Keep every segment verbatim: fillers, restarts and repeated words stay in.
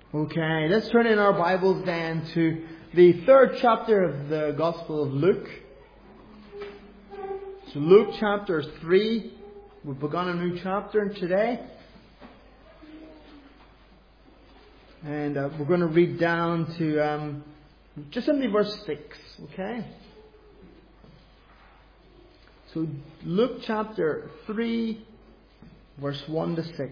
Okay, let's turn in our Bibles then to the third chapter of the Gospel of Luke. So Luke chapter three, we've begun a new chapter today. And uh, we're going to read down to um, just simply verse six, okay? So Luke chapter three, verse one to six.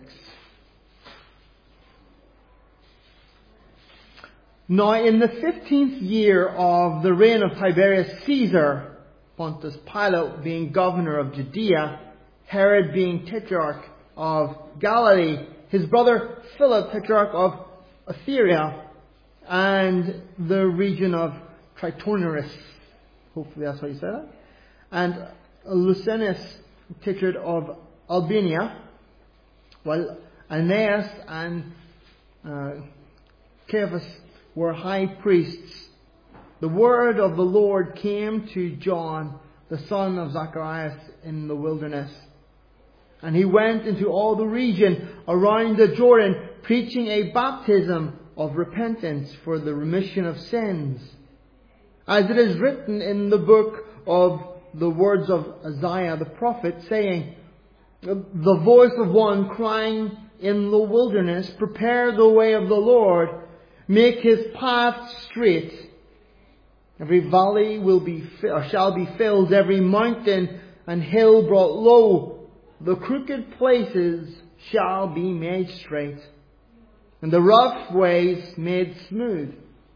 Now in the fifteenth year of the reign of Tiberius Caesar, Pontius Pilate being governor of Judea, Herod being tetrarch of Galilee, his brother Philip tetrarch of Assyria, and the region of Tritonis, hopefully that's how you say that, and Lucianus tetrarch of Albania, while Aeneas and uh, Caiaphas were high priests. The word of the Lord came to John, the son of Zacharias, in the wilderness. And he went into all the region around the Jordan, preaching a baptism of repentance for the remission of sins, as it is written in the book of the words of Isaiah the prophet, saying, the voice of one crying in the wilderness, prepare the way of the Lord, make his path straight. Every valley will be or shall be filled, every mountain and hill brought low. The crooked places shall be made straight, and the rough ways made smooth.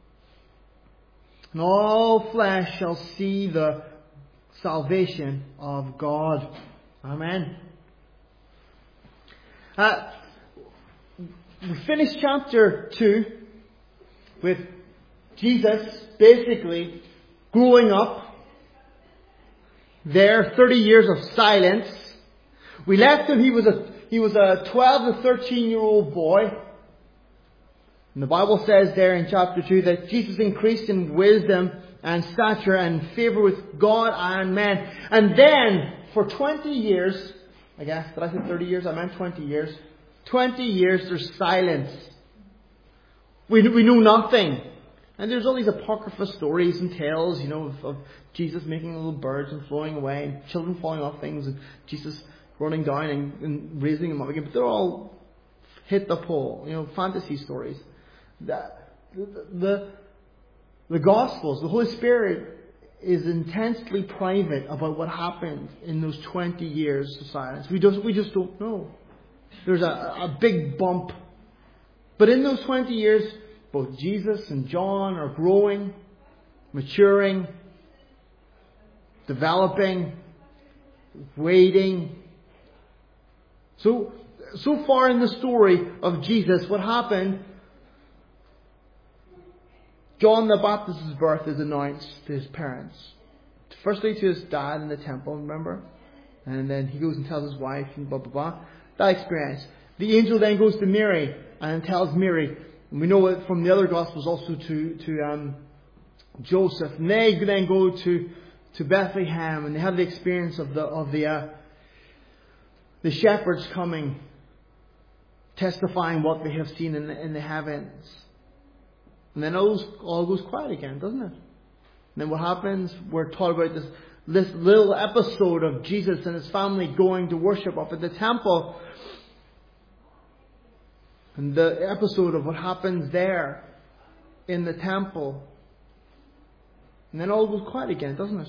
And all flesh shall see the salvation of God. Amen. Uh, we finished chapter two with Jesus basically growing up there, thirty years of silence. We left him, he was a he was a twelve to thirteen year old boy. And the Bible says there in chapter two that Jesus increased in wisdom and stature and favour with God and men. And then for twenty years, I guess, did I say thirty years? I meant twenty years. twenty years there's silence. We, we know nothing. And there's all these apocryphal stories and tales, you know, of, of Jesus making little birds and flying away, and children falling off things, and Jesus running down and, and raising them up again. But they're all hit the pole, you know, fantasy stories. The, the, the, the Gospels, the Holy Spirit is intensely private about what happened in those twenty years of silence. We just, we just don't know. There's a, a big bump. But in those twenty years, both Jesus and John are growing, maturing, developing, waiting. So, so far in the story of Jesus, what happened? John the Baptist's birth is announced to his parents. Firstly to his dad in the temple, remember? And then he goes and tells his wife and blah, blah, blah. That experience. The angel then goes to Mary and tells Mary. And we know it from the other Gospels also to, to um, Joseph. And they then go to, to Bethlehem and they have the experience of the of the uh, the shepherds coming, testifying what they have seen in the, in the heavens. And then all, all goes quiet again, doesn't it? And then what happens? We're taught about this, this little episode of Jesus and his family going to worship up at the temple. And the episode of what happens there in the temple. And then all goes quiet again, doesn't it?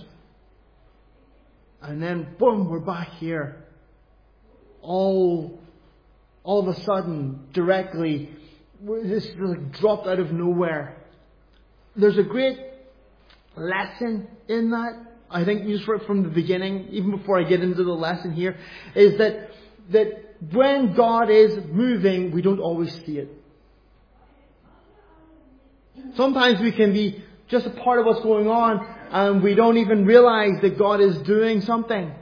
And then, boom, we're back here. All, all of a sudden, directly, this is like dropped out of nowhere. There's a great lesson in that. I think just from the beginning, even before I get into the lesson here, is that that when God is moving, we don't always see it. Sometimes we can be just a part of what's going on and we don't even realize that God is doing something.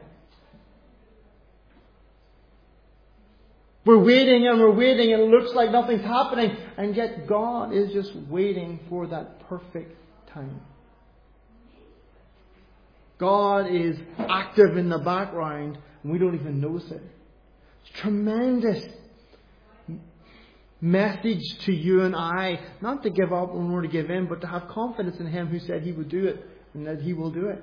We're waiting and we're waiting and it looks like nothing's happening, and yet God is just waiting for that perfect time. God is active in the background and we don't even notice it. It's tremendous. message to you and I, not to give up when we're to give in, but to have confidence in Him who said He would do it and that He will do it.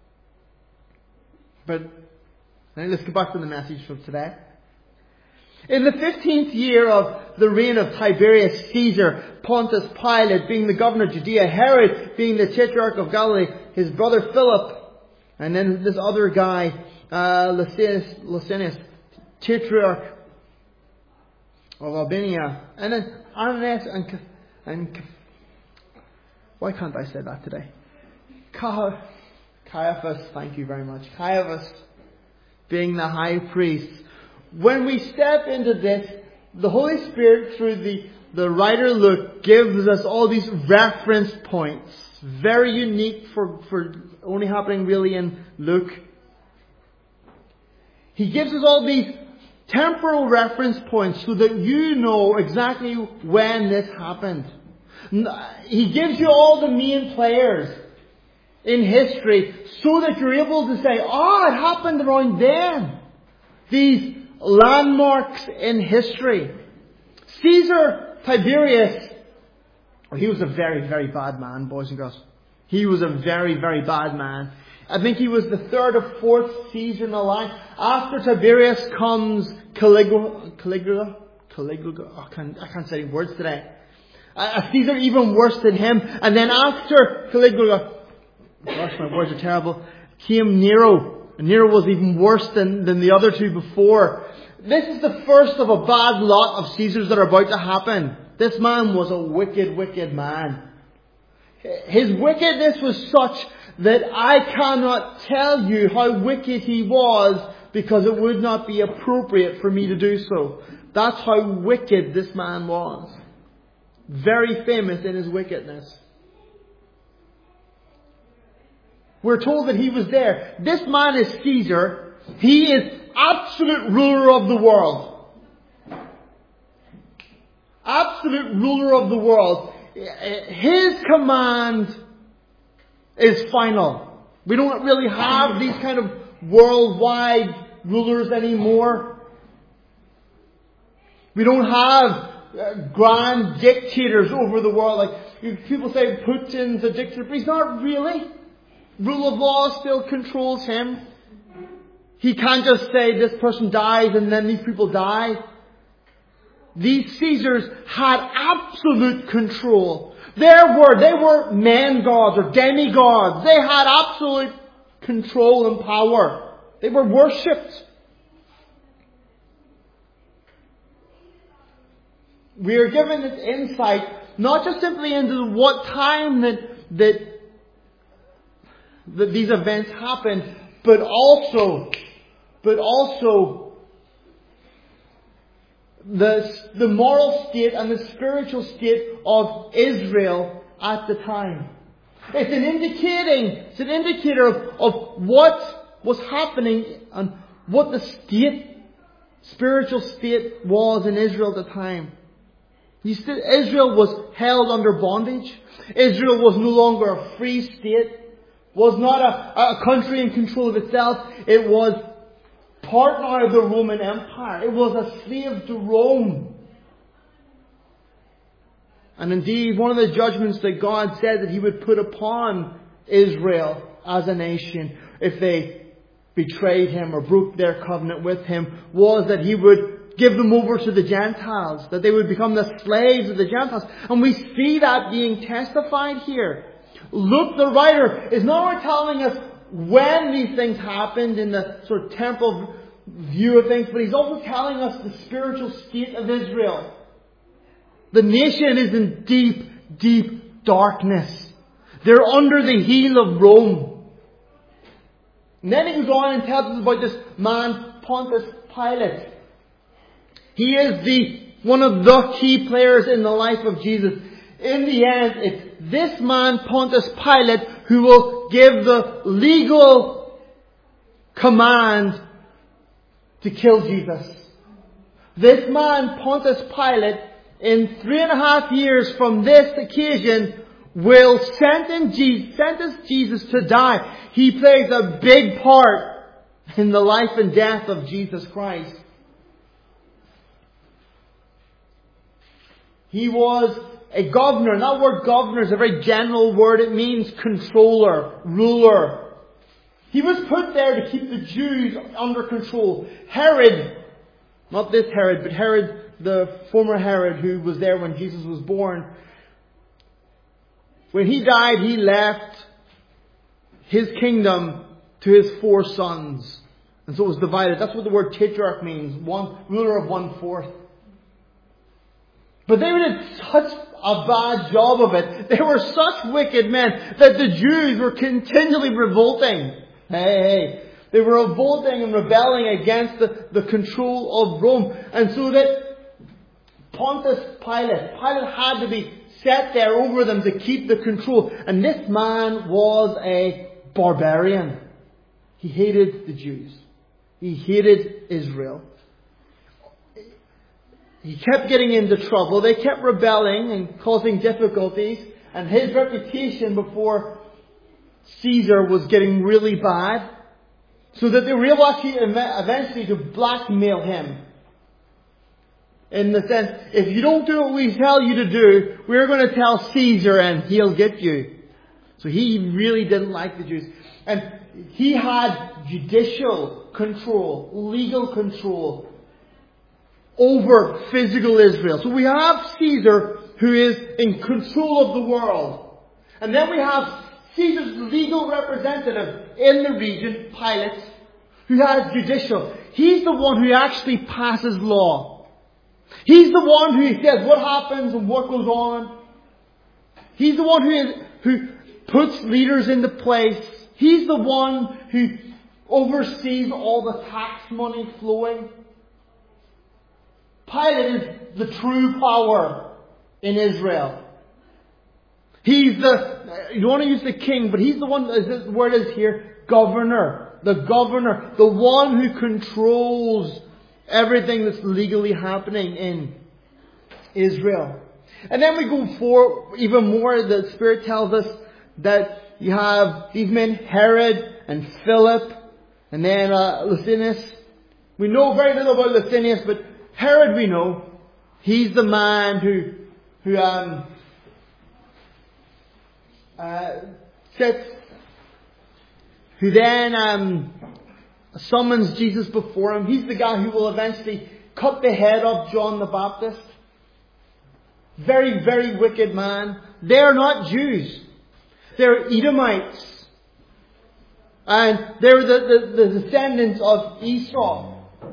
But now let's go back to the message from today. In the fifteenth year of the reign of Tiberius Caesar, Pontius Pilate being the governor of Judea, Herod being the tetrarch of Galilee, his brother Philip, and then this other guy, uh, Licinius, Licinius, tetrarch of Albania, and then Ananias and, and why can't I say that today? Caiaphas, thank you very much. Caiaphas being the high priest. When we step into this, the Holy Spirit, through the, the writer Luke, gives us all these reference points. Very unique for, for only happening really in Luke. He gives us all these temporal reference points so that you know exactly when this happened. He gives you all the main players in history so that you're able to say, oh, it happened around then. These landmarks in history. Caesar Tiberius, well, he was a very, very bad man, boys and girls. He was a very, very bad man. I think he was the third or fourth Caesar in the line. After Tiberius comes Caligula. Caligula? Caligula? Oh, I, can't, I can't say any words today. A Caesar even worse than him. And then after Caligula, gosh, my words are terrible, came Nero. And Nero was even worse than, than the other two before. This is the first of a bad lot of Caesars that are about to happen. This man was a wicked, wicked man. His wickedness was such that I cannot tell you how wicked he was because it would not be appropriate for me to do so. That's how wicked this man was. Very famous in his wickedness. We're told that he was there. This man is Caesar. He is absolute ruler of the world. Absolute ruler of the world. His command is final. We don't really have these kind of worldwide rulers anymore. We don't have uh, grand dictators over the world. Like people say Putin's a dictator, but he's not really. Rule of law still controls him. He can't just say this person dies and then these people die. These Caesars had absolute control. Their word, they were man gods or demigods. They had absolute control and power. They were worshipped. We are given this insight not just simply into what time that that, that these events happened, but also, but also the the moral state and the spiritual state of Israel at the time. It's an indicating, it's an indicator of, of what was happening and what the state, spiritual state was in Israel at the time. You see, Israel was held under bondage. Israel was no longer a free state. Was not a, a country in control of itself. It was part now of the Roman Empire. It was a slave to Rome. And indeed, one of the judgments that God said that He would put upon Israel as a nation if they betrayed Him or broke their covenant with Him was that He would give them over to the Gentiles, that they would become the slaves of the Gentiles. And we see that being testified here. Luke, the writer, is not only telling us when these things happened in the sort of temporal view of things, but he's also telling us the spiritual state of Israel. The nation is in deep, deep darkness. They're under the heel of Rome. And then he goes on and tells us about this man, Pontius Pilate. He is the one of the key players in the life of Jesus. In the end, it's this man, Pontius Pilate, who will give the legal command to kill Jesus. This man, Pontius Pilate, in three and a half years from this occasion, will sentence Jesus, sentence Jesus to die. He plays a big part in the life and death of Jesus Christ. He was a governor. And that word governor is a very general word. It means controller, ruler. He was put there to keep the Jews under control. Herod, not this Herod, but Herod, the former Herod who was there when Jesus was born. When he died, he left his kingdom to his four sons. And so it was divided. That's what the word tetrarch means. One ruler of one fourth. But they did such a bad job of it. They were such wicked men that the Jews were continually revolting. Hey, hey. They were revolting and rebelling against the, the control of Rome. And so that Pontius Pilate, Pilate had to be set there over them to keep the control. And this man was a barbarian. He hated the Jews. He hated Israel. He kept getting into trouble. They kept rebelling and causing difficulties. And his reputation before Caesar was getting really bad. So that they were able actually eventually to blackmail him. In the sense, if you don't do what we tell you to do, we're going to tell Caesar and he'll get you. So he really didn't like the Jews. And he had judicial control, legal control over physical Israel. So we have Caesar who is in control of the world. And then we have Caesar's legal representative in the region, Pilate, who has judicial. He's the one who actually passes law. He's the one who says what happens and what goes on. He's the one who, is, who puts leaders into place. He's the one who oversees all the tax money flowing. Pilate is the true power in Israel. He's the, you don't want to use the king, but he's the one, as the word is here, governor. The governor. The one who controls everything that's legally happening in Israel. And then we go for even more. The Spirit tells us that you have these men, Herod and Philip, and then uh, Licinius. We know very little about Licinius, but Herod we know. He's the man who who um, uh, sits, who then um, summons Jesus before him. He's the guy who will eventually cut the head of John the Baptist. Very, very wicked man. They're not Jews. They're Edomites. And they're the, the, the descendants of Esau.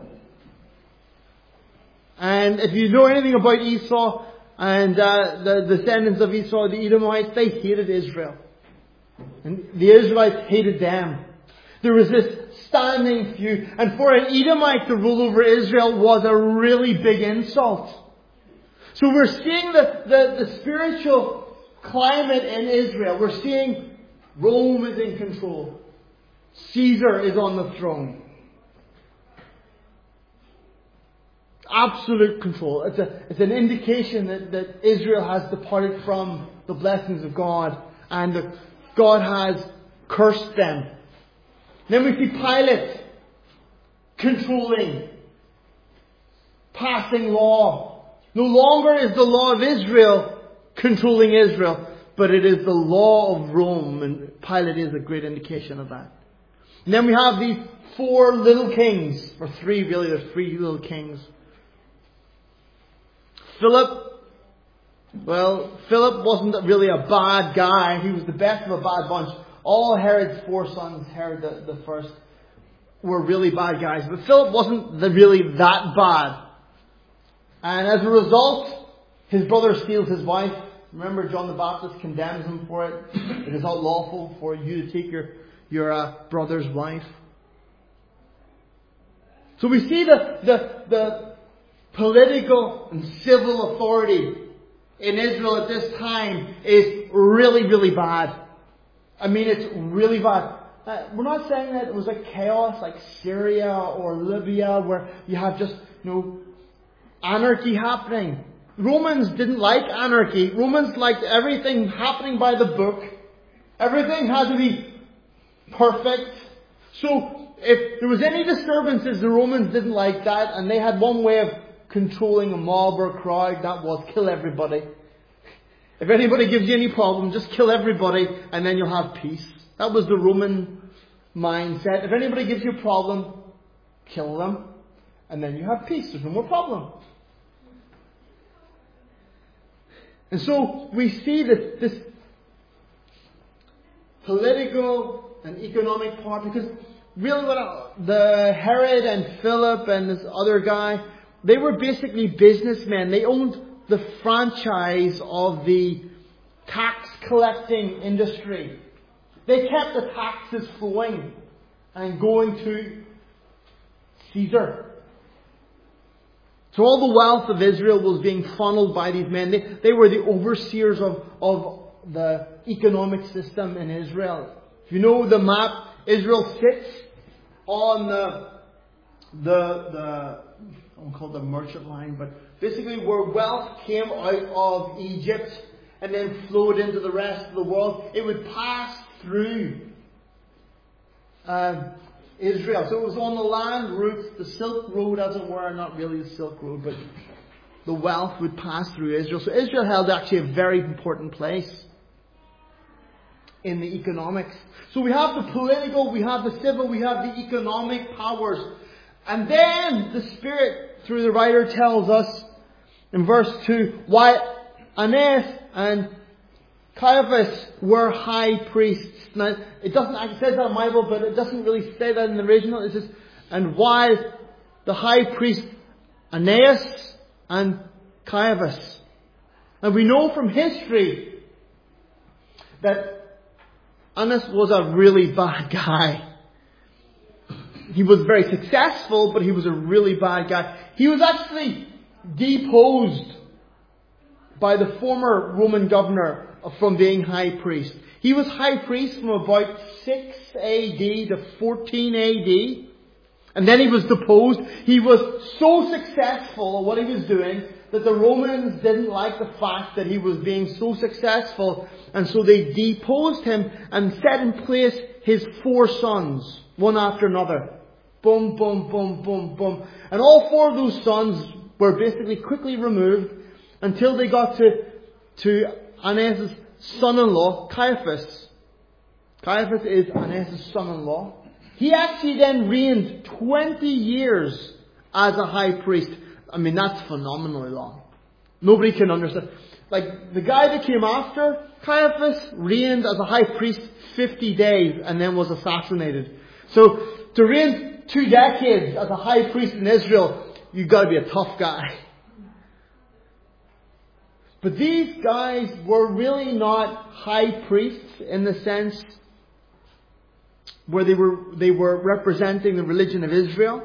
And if you know anything about Esau and uh, the descendants of Esau, the Edomites, they hated Israel. And the Israelites hated them. There was this standing feud. And for an Edomite to rule over Israel was a really big insult. So we're seeing the, the, the spiritual climate in Israel. We're seeing Rome is in control. Caesar is on the throne. Absolute control. It's a, it's an indication that, that Israel has departed from the blessings of God and that God has cursed them. Then we see Pilate controlling, passing law. No longer is the law of Israel controlling Israel, but it is the law of Rome, and Pilate is a great indication of that. And then we have these four little kings, or three really, there's three little kings. Philip, well, Philip wasn't really a bad guy. He was the best of a bad bunch. All Herod's four sons, Herod the, the first, were really bad guys. But Philip wasn't the, really that bad. And as a result, his brother steals his wife. Remember, John the Baptist condemns him for it. It is not lawful for you to take your, your uh, brother's wife. So we see the, the, the political and civil authority in Israel at this time is really, really bad. I mean, it's really bad. Uh, we're not saying that it was like chaos like Syria or Libya where you have just, you know, anarchy happening. Romans didn't like anarchy. Romans liked everything happening by the book. Everything had to be perfect. So if there was any disturbances, the Romans didn't like that, and they had one way of controlling a mob or a crowd. That was kill everybody. If anybody gives you any problem, just kill everybody and then you'll have peace. That was the Roman mindset. If anybody gives you a problem, kill them and then you have peace. There's no more problem. And so we see this, this political and economic part, because really what I, the Herod and Philip and this other guy, they were basically businessmen. They owned the franchise of the tax collecting industry. They kept the taxes flowing and going to Caesar. So all the wealth of Israel was being funneled by these men. They, they were the overseers of, of the economic system in Israel. If you know the map, Israel sits on the, the, the I won't call it the merchant line, but basically where wealth came out of Egypt and then flowed into the rest of the world, it would pass through uh, Israel. So it was on the land routes, the Silk Road as it were, not really the Silk Road, but the wealth would pass through Israel. So Israel held actually a very important place in the economics. So we have the political, we have the civil, we have the economic powers. And then the Spirit, through the writer, tells us in verse two, why Annas and Caiaphas were high priests. Now, it doesn't, it says that in the Bible, but it doesn't really say that in the original. It says, and why the high priest Annas and Caiaphas. And we know from history that Annas was a really bad guy. He was very successful, but he was a really bad guy. He was actually deposed by the former Roman governor from being high priest. He was high priest from about six A D to fourteen A D. And then he was deposed. He was so successful at what he was doing that the Romans didn't like the fact that he was being so successful. And so they deposed him and set in place his four sons, one after another. Boom, boom, boom, boom, boom. And all four of those sons were basically quickly removed until they got to, to Annas' son-in-law, Caiaphas. Caiaphas is Annas' son-in-law. He actually then reigned twenty years as a high priest. I mean, that's phenomenally long. Nobody can understand. Like, the guy that came after Caiaphas reigned as a high priest fifty days and then was assassinated. So, to reign two decades as a high priest in Israel, you've got to be a tough guy. But these guys were really not high priests in the sense where they were they were representing the religion of Israel.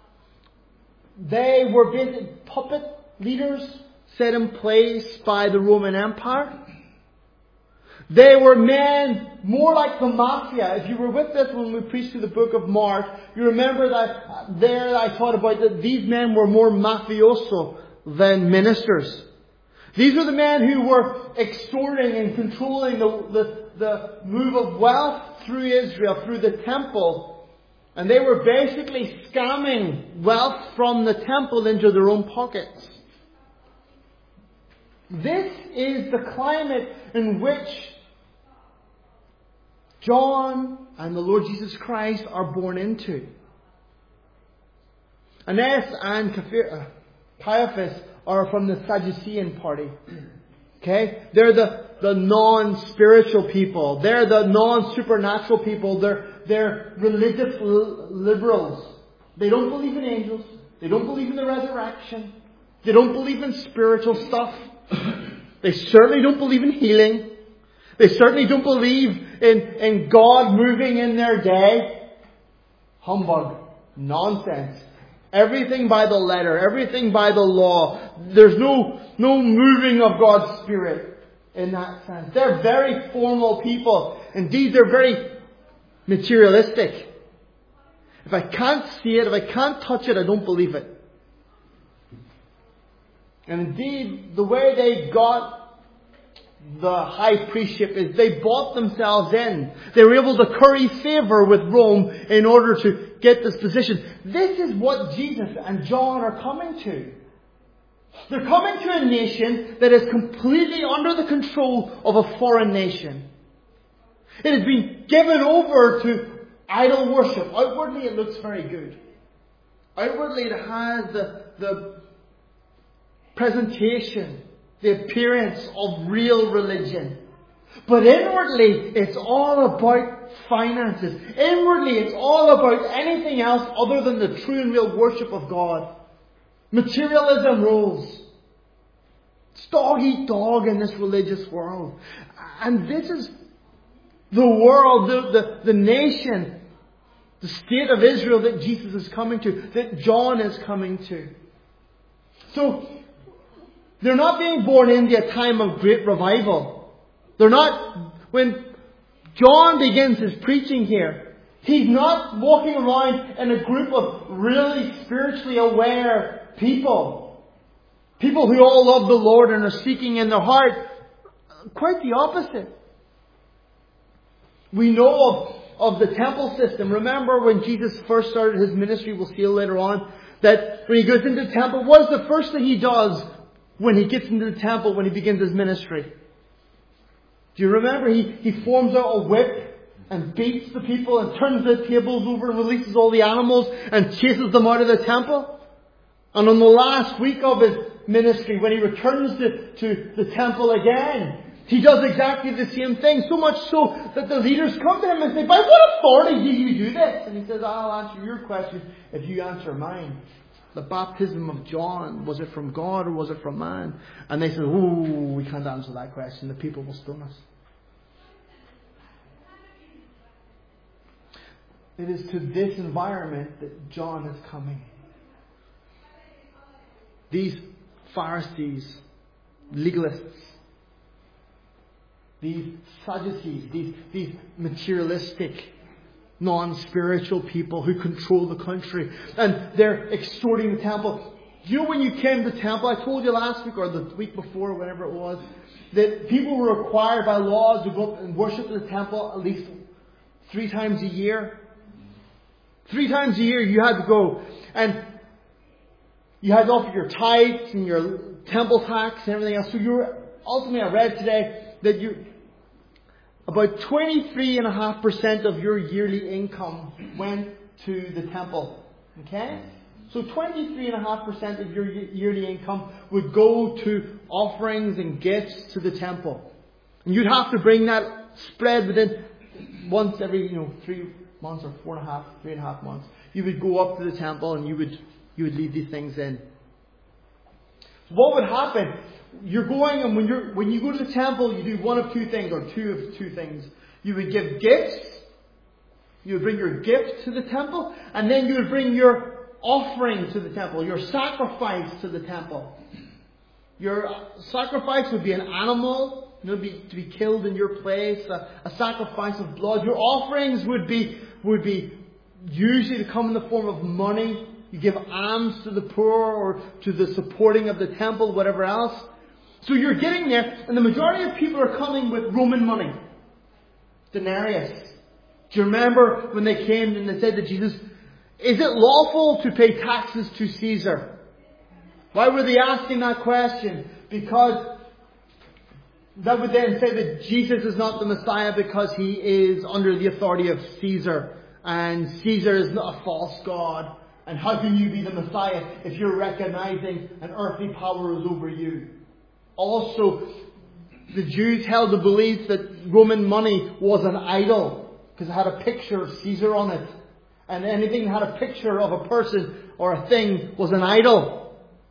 They were basically puppet leaders set in place by the Roman Empire. They were men more like the mafia. If you were with us when we preached through the book of Mark, you remember that there I taught about that these men were more mafioso than ministers. These were the men who were extorting and controlling the, the, the move of wealth through Israel, through the temple. And they were basically scamming wealth from the temple into their own pockets. This is the climate in which John and the Lord Jesus Christ are born into. Annas and Caiaphas are from the Sadducean party. Okay? They're the, the non-spiritual people. They're the non-supernatural people. They're, they're religious l- liberals. They don't believe in angels. They don't believe in the resurrection. They don't believe in spiritual stuff. They certainly don't believe in healing. They certainly don't believe in, in God moving in their day. Humbug. Nonsense. Everything by the letter. Everything by the law. There's no, no moving of God's Spirit in that sense. They're very formal people. Indeed, they're very materialistic. If I can't see it, if I can't touch it, I don't believe it. And indeed, the way they got the high priestship is they bought themselves in. They were able to curry favor with Rome in order to get this position. This is what Jesus and John are coming to. They're coming to a nation that is completely under the control of a foreign nation. It has been given over to idol worship. Outwardly it looks very good. Outwardly it has the, the presentation, the appearance of real religion. But inwardly it's all about finances. Inwardly it's all about anything else other than the true and real worship of God. Materialism rules. It's dog eat dog in this religious world. And this is the world, the, the, the nation, the state of Israel that Jesus is coming to, that John is coming to. So, they're not being born into a time of great revival. They're not, when John begins his preaching here, he's not walking around in a group of really spiritually aware people. People who all love the Lord and are seeking in their heart. Quite the opposite. We know of, of the temple system. Remember when Jesus first started his ministry, we'll see later on, that when he goes into the temple, what is the first thing he does when he gets into the temple, when he begins his ministry? Do you remember? He, he forms out a whip and beats the people and turns the tables over and releases all the animals and chases them out of the temple. And on the last week of his ministry, when he returns to, to the temple again, he does exactly the same thing. So much so that the leaders come to him and say, by what authority do you do this? And he says, I'll answer your question if you answer mine. The baptism of John, was it from God or was it from man? And they said, ooh, we can't answer that question. The people will stone us. It is to this environment that John is coming. These Pharisees, legalists, these Sadducees, these, these materialistic, non-spiritual people who control the country. And they're extorting the temple. You know when you came to the temple, I told you last week or the week before, whatever it was, that people were required by law to go up and worship in the temple at least three times a year. Three times a year you had to go. And you had to offer your tithes and your temple tax and everything else. So you were, ultimately I read today that you, about twenty-three point five percent of your yearly income went to the temple. Okay? So twenty-three point five percent of your yearly income would go to offerings and gifts to the temple. And you'd have to bring that spread within once every, you know, three months or four and a half, three and a half months. You would go up to the temple and you would you would leave these things in. So what would happen? You're going, and when you're when you go to the temple, you do one of two things, or two of two things. You would give gifts. You would bring your gift to the temple, and then you would bring your offering to the temple, your sacrifice to the temple. Your sacrifice would be an animal, you know, be, to be killed in your place, a, a sacrifice of blood. Your offerings would be would be usually to come in the form of money. You give alms to the poor or to the supporting of the temple, whatever else. So you're getting there, and the majority of people are coming with Roman money. Denarius. Do you remember when they came and they said to Jesus, is it lawful to pay taxes to Caesar? Why were they asking that question? Because that would then say that Jesus is not the Messiah because he is under the authority of Caesar. And Caesar is not a false god. And how can you be the Messiah if you're recognizing an earthly power is over you? Also, the Jews held the belief that Roman money was an idol because it had a picture of Caesar on it. And anything that had a picture of a person or a thing was an idol.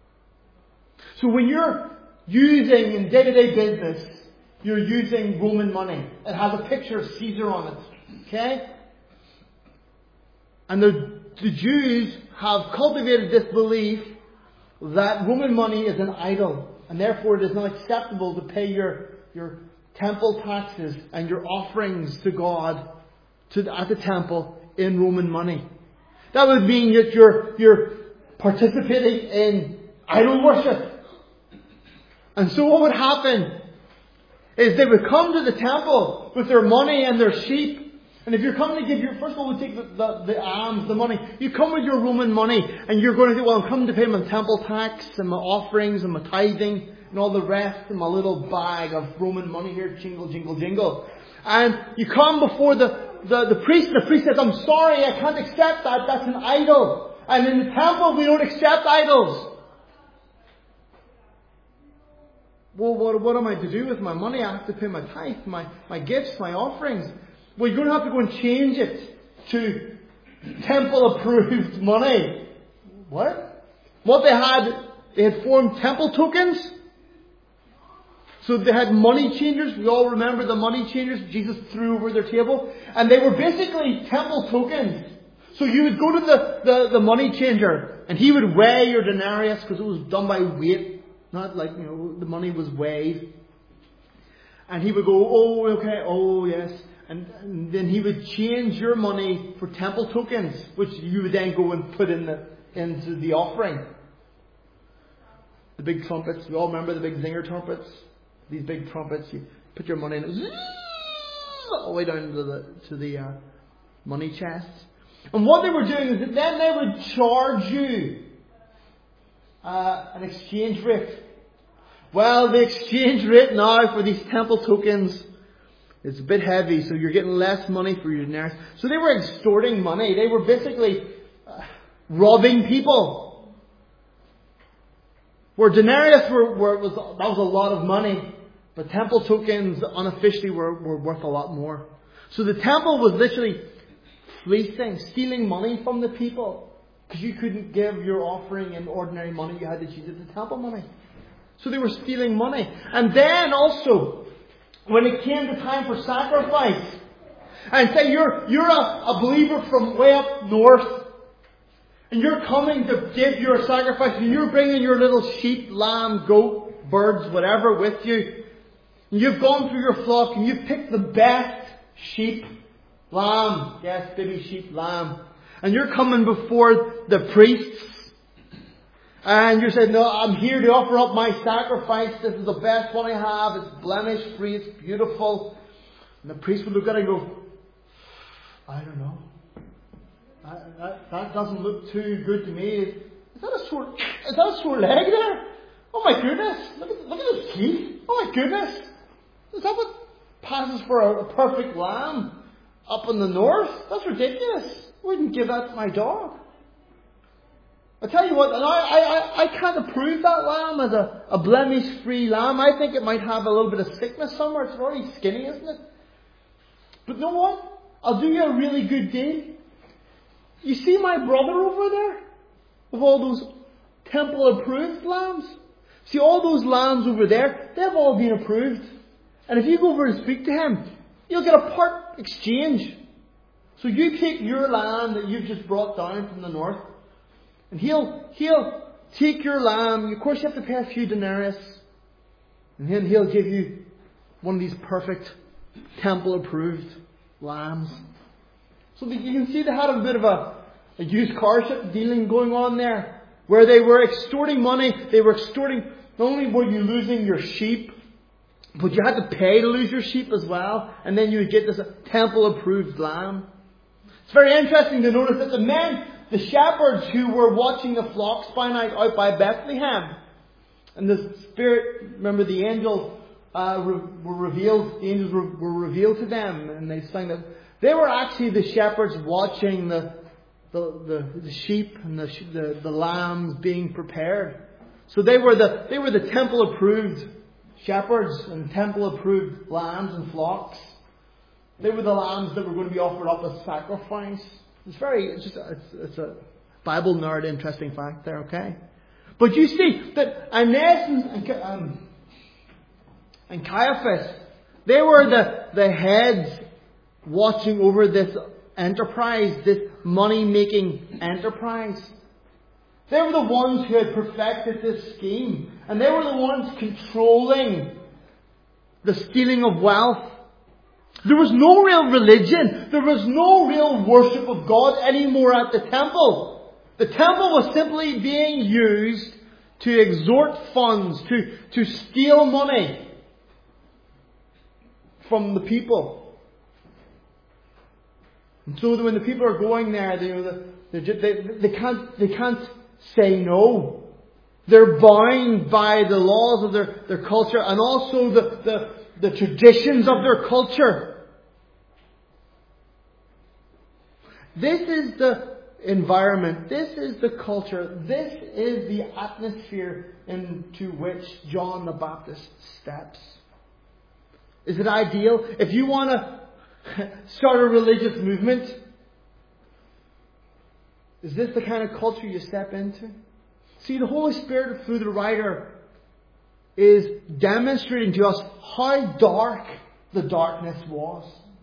So when you're using in day-to-day business, you're using Roman money. It has a picture of Caesar on it. Okay? And the, the Jews have cultivated this belief that Roman money is an idol. And therefore it is not acceptable to pay your, your temple taxes and your offerings to God to, at the temple in Roman money. That would mean that you're, you're participating in idol worship. And so what would happen is they would come to the temple with their money and their sheep And if you're coming to give your, first of all, we take the, the, the alms, the money. You come with your Roman money and you're going to think, well, I'm coming to pay my temple tax and my offerings and my tithing and all the rest in my little bag of Roman money here, jingle, jingle, jingle. And you come before the, the, the priest, and the priest says, I'm sorry, I can't accept that, that's an idol. And in the temple, we don't accept idols. Well, what, what am I to do with my money? I have to pay my tithe, my, my gifts, my offerings. Well, you're going to have to go and change it to temple-approved money. What? What they had, they had formed temple tokens. So they had money changers. We all remember the money changers Jesus threw over their table. And they were basically temple tokens. So you would go to the, the, the money changer and he would weigh your denarius because it was done by weight. Not like, you know, the money was weighed. And he would go, oh, okay, oh, yes. And, and then he would change your money for temple tokens, which you would then go and put in the, into the offering. The big trumpets. We all remember the big zinger trumpets. These big trumpets. You put your money in it, all the way down to the to the uh, money chests. And what they were doing is that then they would charge you uh, an exchange rate. Well, the exchange rate now for these temple tokens, it's a bit heavy, so you're getting less money for your denarius. So they were extorting money. They were basically uh, robbing people. Where denarius were, were was that was a lot of money, but temple tokens unofficially were, were worth a lot more. So the temple was literally fleecing, stealing money from the people, because you couldn't give your offering in ordinary money. You had to use it the temple money. So they were stealing money, and then also, when it came to time for sacrifice, and say you're you're a, a believer from way up north, and you're coming to give your sacrifice, and you're bringing your little sheep, lamb, goat, birds, whatever with you, and you've gone through your flock, and you've picked the best sheep, lamb, yes, baby sheep, lamb, and you're coming before the priests, and you're saying, no, I'm here to offer up my sacrifice. This is the best one I have. It's blemish free. It's beautiful. And the priest would look at it and go, I don't know. That, that, that doesn't look too good to me. Is that a sore, is that a sore leg there? Oh my goodness. Look at, look at his teeth. Oh my goodness. Is that what passes for a, a perfect lamb up in the north? That's ridiculous. I wouldn't give that to my dog. I tell you what, and I, I, I can't approve that lamb as a, a blemish-free lamb. I think it might have a little bit of sickness somewhere. It's already skinny, isn't it? But you know what? I'll do you a really good deal. You see my brother over there? With all those temple-approved lambs? See, all those lambs over there, they've all been approved. And if you go over and speak to him, you'll get a part exchange. So you take your lamb that you've just brought down from the north, and he'll he'll take your lamb. Of course, you have to pay a few denarius. And then he'll give you one of these perfect temple-approved lambs. So that you can see they had a bit of a, a used car ship dealing going on there, where they were extorting money. They were extorting. Not only were you losing your sheep, but you had to pay to lose your sheep as well. And then you would get this temple-approved lamb. It's very interesting to notice that the men, the shepherds who were watching the flocks by night out by Bethlehem, and the Spirit, remember the angels uh, re- were revealed, the angels were, were revealed to them, and they sang that. They were actually the shepherds watching the the, the, the sheep and the, the the lambs being prepared. So they were the they were the temple approved shepherds and temple approved lambs and flocks. They were the lambs that were going to be offered up as sacrifice. It's very, it's just, it's, it's a Bible nerd interesting fact there, okay? But you see that Annas and, um, and Caiaphas, they were the, the heads watching over this enterprise, this money-making enterprise. They were the ones who had perfected this scheme. And they were the ones controlling the stealing of wealth. There was no real religion. There was no real worship of God anymore at the temple. The temple was simply being used to extort funds, to, to steal money from the people. And so that when the people are going there, they, you know, they, they, they can't they can't say no. They're bound by the laws of their, their culture and also the, the, the traditions of their culture. This is the environment. This is the culture. This is the atmosphere into which John the Baptist steps. Is it ideal? If you want to start a religious movement, is this the kind of culture you step into? See, the Holy Spirit through the writer is demonstrating to us how dark the darkness was.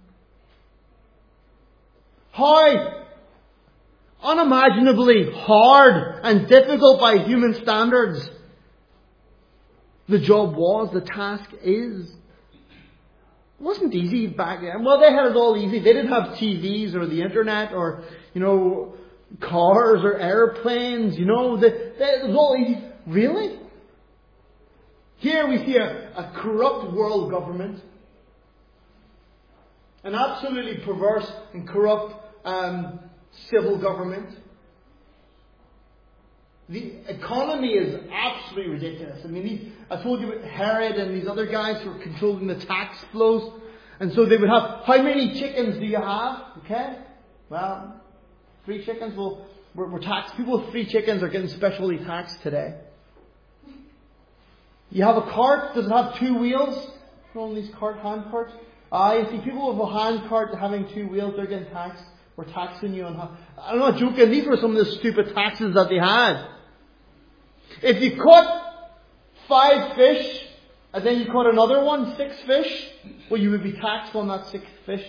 How unimaginably hard and difficult by human standards the job was, the task is. It wasn't easy back then. Well, they had it all easy. They didn't have T Vs or the internet or, you know, cars or airplanes. You know, they, they, it was all easy. Really? Here we see a, a corrupt world government. An absolutely perverse and corrupt um, civil government. The economy is absolutely ridiculous. I mean, these, I told you about Herod and these other guys who were controlling the tax flows. And so they would have, how many chickens do you have? Okay? Well, three chickens. Well, we're, we're taxed. People with three chickens are getting specially taxed today. You have a cart. Does it have two wheels? You know, these cart, hand carts. I uh, see people with a hand cart having two wheels. They're getting taxed. We're taxing you on how... I'm not joking. These were some of the stupid taxes that they had. If you caught five fish and then you caught another one, six fish, well, you would be taxed on that sixth fish.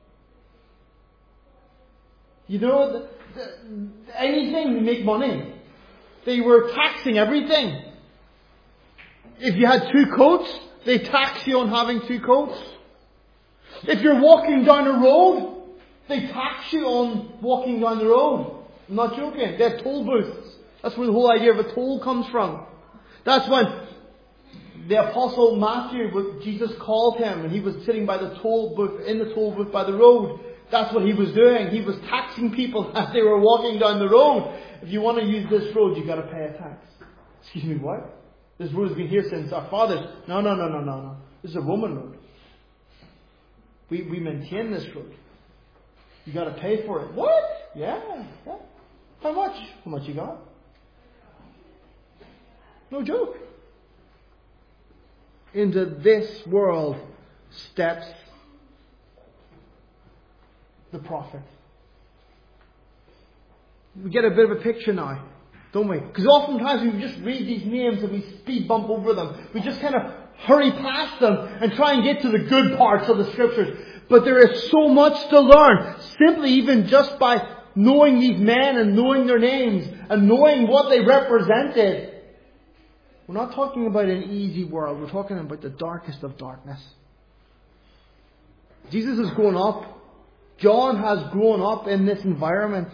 You know, the, the, anything to make money. They were taxing everything. If you had two coats, they tax you on having two coats. If you're walking down a road, they tax you on walking down the road. I'm not joking. They have toll booths. That's where the whole idea of a toll comes from. That's when the Apostle Matthew, Jesus called him, and he was sitting by the toll booth, in the toll booth by the road. That's what he was doing. He was taxing people as they were walking down the road. If you want to use this road, you've got to pay a tax. Excuse me, what? This road has been here since our fathers. No, no, no, no, no, no. This is a Roman road. We, we maintain this road. You got to pay for it. What? Yeah, yeah. How much? How much you got? No joke. Into this world steps the prophet. We get a bit of a picture now, don't we? Because oftentimes we just read these names and we speed bump over them. We just kind of hurry past them and try and get to the good parts of the Scriptures. But there is so much to learn, simply even just by knowing these men and knowing their names and knowing what they represented. We're not talking about an easy world. We're talking about the darkest of darkness. Jesus has grown up. John has grown up in this environment.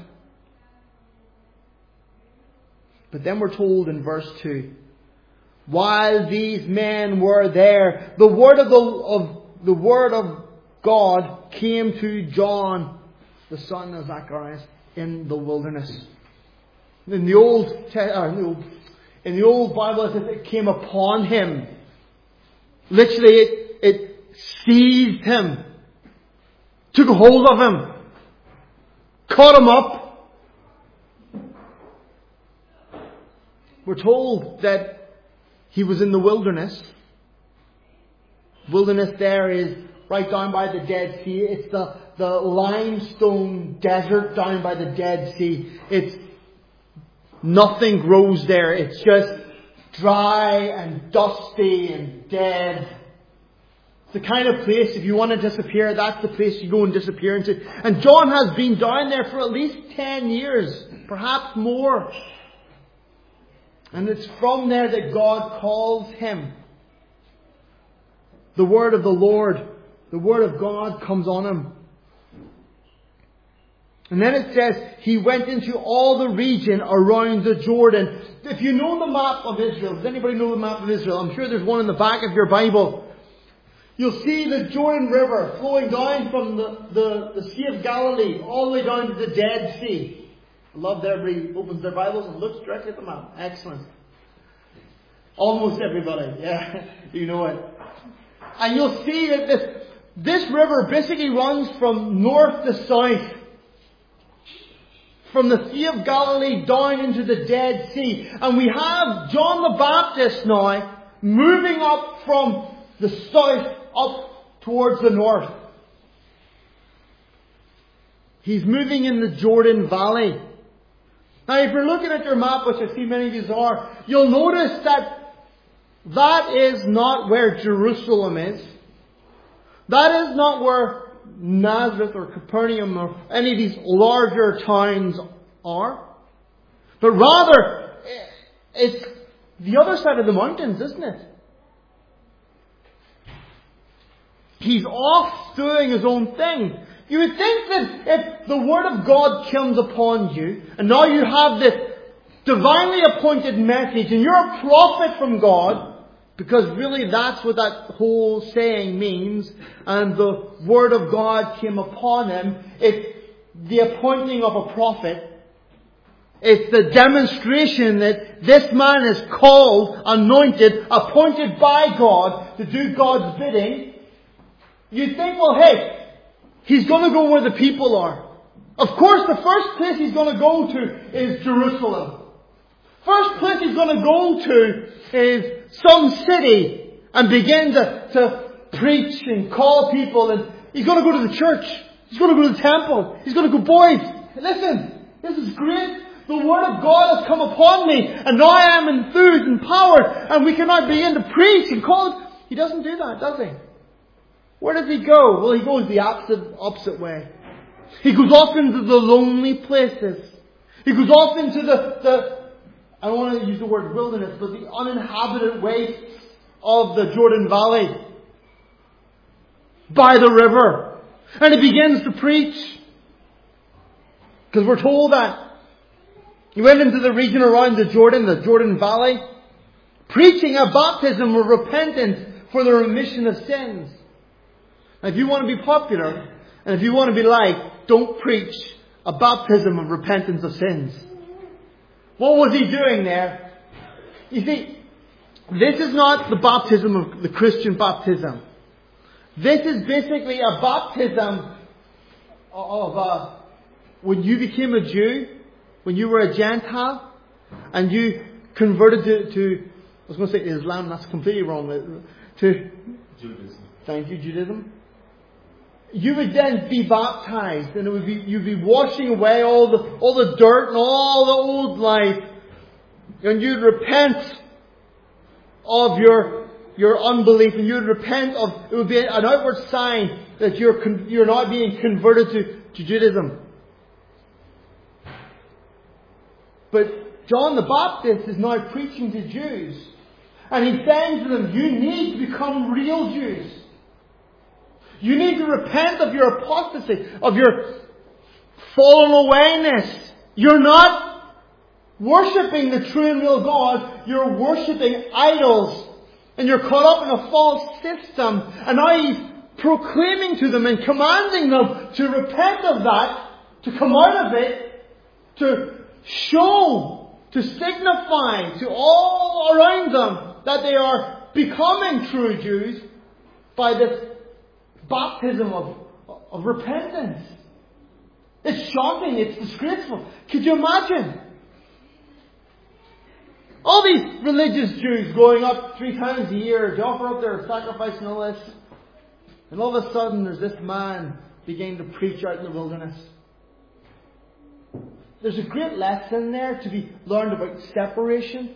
But then we're told in verse two, while these men were there, the word of the, of, the word of God came to John, the son of Zacharias, in the wilderness. In the old, uh, in the old Bible, it says it came upon him. Literally, it, it seized him, took a hold of him, caught him up. We're told that he was in the wilderness. Wilderness there is right down by the Dead Sea. It's the, the limestone desert down by the Dead Sea. It's nothing grows there. It's just dry and dusty and dead. It's the kind of place, if you want to disappear, that's the place you go and disappear into. And John has been down there for at least ten years, perhaps more. And it's from there that God calls him. The word of the Lord, the word of God comes on him. And then it says, he went into all the region around the Jordan. If you know the map of Israel, does anybody know the map of Israel? I'm sure there's one in the back of your Bible. You'll see the Jordan River flowing down from the, the, the Sea of Galilee all the way down to the Dead Sea. I love that everybody opens their Bibles and looks directly at the map. Excellent. Almost everybody. Yeah, you know it. And you'll see that this, this river basically runs from north to south. From the Sea of Galilee down into the Dead Sea. And we have John the Baptist now moving up from the south up towards the north. He's moving in the Jordan Valley. Now if you're looking at your map, which I see many of you are, you'll notice that that is not where Jerusalem is. That is not where Nazareth or Capernaum or any of these larger towns are. But rather, it's the other side of the mountains, isn't it? He's off doing his own thing. You would think that if the Word of God comes upon you, and now you have this divinely appointed message, and you're a prophet from God, because really that's what that whole saying means, and the Word of God came upon him, it's the appointing of a prophet. It's the demonstration that this man is called, anointed, appointed by God to do God's bidding. You'd think, well, hey, he's going to go where the people are. Of course, the first place he's going to go to is Jerusalem. First place he's going to go to is some city and begin to, to preach and call people. And he's going to go to the church. He's going to go to the temple. He's going to go, boys, listen, this is great. The Word of God has come upon me. And now I am enthused and empowered. And we can now begin to preach and call. He doesn't do that, does he? Where does he go? Well, he goes the opposite, opposite way. He goes off into the lonely places. He goes off into the, the, I don't want to use the word wilderness, but the uninhabited wastes of the Jordan Valley. By the river. And he begins to preach. Because we're told that he went into the region around the Jordan, the Jordan Valley, preaching a baptism of repentance for the remission of sins. Now, if you want to be popular, and if you want to be liked, don't preach a baptism of repentance of sins. What was he doing there? You see, this is not the baptism of the Christian baptism. This is basically a baptism of uh, when you became a Jew, when you were a Gentile, and you converted to, to I was going to say Islam, that's completely wrong. To Judaism. Thank you, Judaism. You would then be baptized, and it would be you'd be washing away all the all the dirt and all the old life, and you'd repent of your your unbelief, and you'd repent of it would be an outward sign that you're con, you're not being converted to, to Judaism. But John the Baptist is now preaching to Jews, and he's saying to them, "You need to become real Jews. You need to repent of your apostasy, of your fallen awayness. You're not worshipping the true and real God. You're worshipping idols. And you're caught up in a false system." And now he's proclaiming to them and commanding them to repent of that, to come out of it, to show, to signify to all around them that they are becoming true Jews by this baptism of, of repentance. It's shocking. It's disgraceful. Could you imagine? All these religious Jews going up three times a year to offer up their sacrifice and all this. And all of a sudden there's this man beginning to preach out in the wilderness. There's a great lesson there to be learned about separation.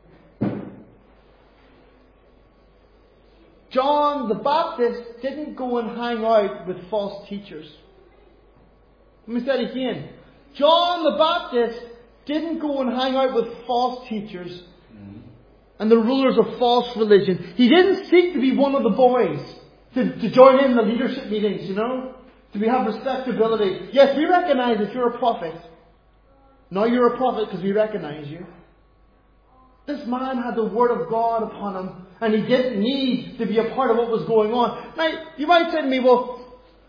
John the Baptist didn't go and hang out with false teachers. Let me say it again. John the Baptist didn't go and hang out with false teachers mm-hmm. and the rulers of false religion. He didn't seek to be one of the boys, to, to join in the leadership meetings, you know, to be, have respectability. Yes, we recognize that you're a prophet. Now you're a prophet because we recognize you. This man had the Word of God upon him, and he didn't need to be a part of what was going on. Now, you might say to me, well,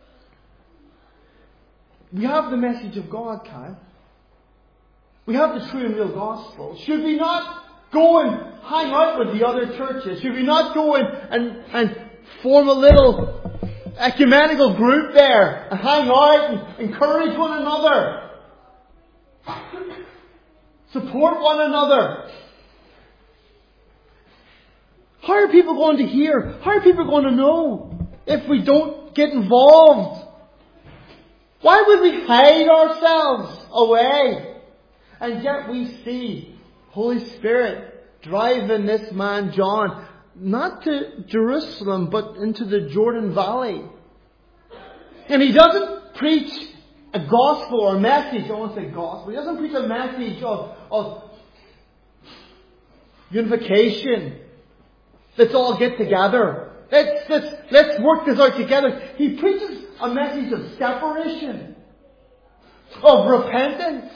we have the message of God, Kyle. We have the true and real gospel. Should we not go and hang out with the other churches? Should we not go and, and, and form a little ecumenical group there and hang out and encourage one another? Support one another. How are people going to hear? How are people going to know if we don't get involved? Why would we hide ourselves away? And yet we see Holy Spirit driving this man John not to Jerusalem but into the Jordan Valley. And he doesn't preach a gospel or a message. I won't say gospel. He doesn't preach a message of, of unification. Let's all get together. Let's, let's, let's work this out together. He preaches a message of separation, of repentance.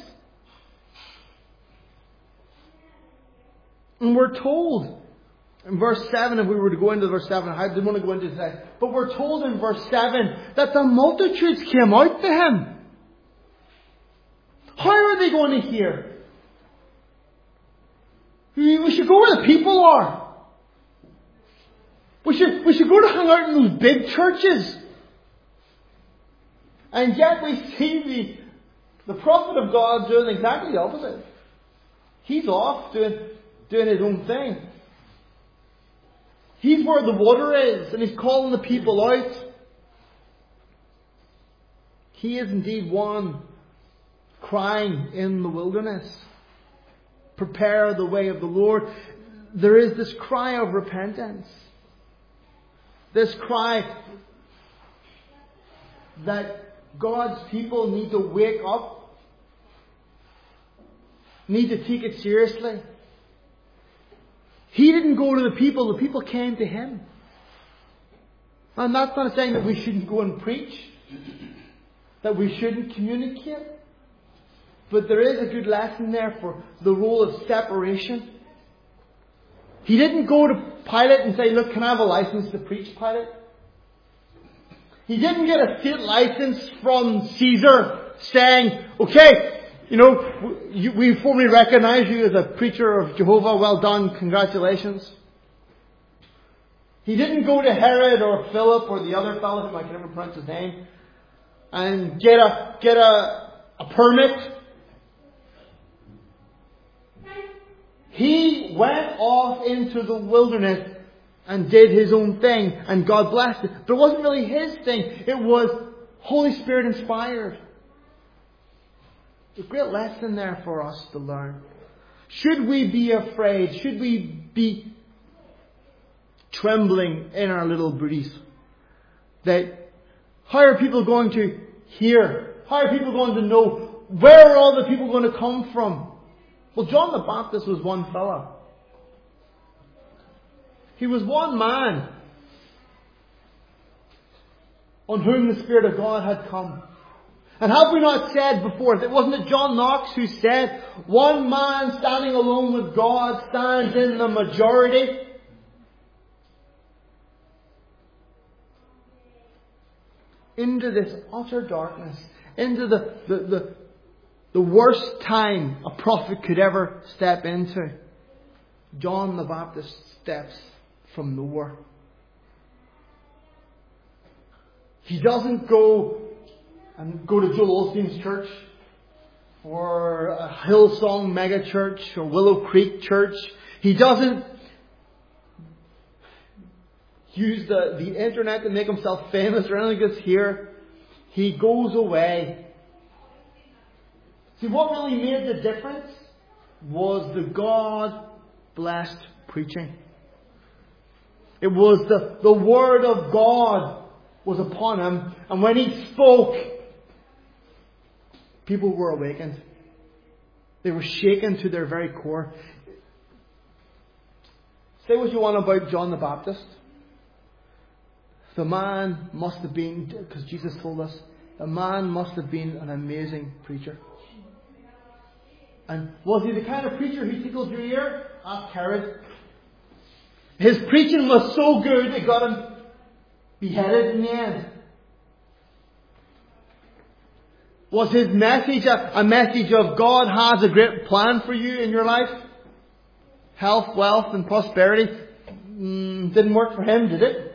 And we're told in verse seven, if we were to go into verse seven, I didn't want to go into today, but we're told in verse seven that the multitudes came out to him. How are they going to hear? We should go where the people are. We should, we should go to hang out in those big churches. And yet we see the, the prophet of God doing exactly the opposite. He's off doing, doing his own thing. He's where the water is, and he's calling the people out. He is indeed one crying in the wilderness, prepare the way of the Lord. There is this cry of repentance. This cry that God's people need to wake up, need to take it seriously. He didn't go to the people, the people came to him. And that's not saying that we shouldn't go and preach, that we shouldn't communicate. But there is a good lesson there for the role of separation. He didn't go to Pilate and say, look, can I have a license to preach, Pilate? He didn't get a state license from Caesar saying, okay, you know, we formally recognize you as a preacher of Jehovah. Well done. Congratulations. He didn't go to Herod or Philip or the other fellow whom I can never pronounce his name and get a, get a, a permit. He went off into the wilderness and did his own thing, and God blessed it. But it wasn't really his thing. It was Holy Spirit inspired. A great lesson there for us to learn. Should we be afraid? Should we be trembling in our little booties? That how are people going to hear? How are people going to know? Where are all the people going to come from? Well, John the Baptist was one fella. He was one man on whom the Spirit of God had come. And have we not said before, it wasn't it John Knox who said, one man standing alone with God stands in the majority? Into this utter darkness, into the, the, the, the worst time a prophet could ever step into, John the Baptist steps from nowhere. He doesn't go and go to Joel Osteen's church or a Hillsong mega church or Willow Creek church. He doesn't use the, the internet to make himself famous or anything that's here. He goes away. See, what really made the difference was the God-blessed preaching. It was the, the Word of God was upon him. And when he spoke, people were awakened. They were shaken to their very core. Say what you want about John the Baptist. The man must have been, because Jesus told us, the man must have been an amazing preacher. And was he the kind of preacher who tickled your ear? Ask Herod. His preaching was so good it got him beheaded in the end. Was his message a, a message of God has a great plan for you in your life? Health, wealth and prosperity. Mm, didn't work for him, did it?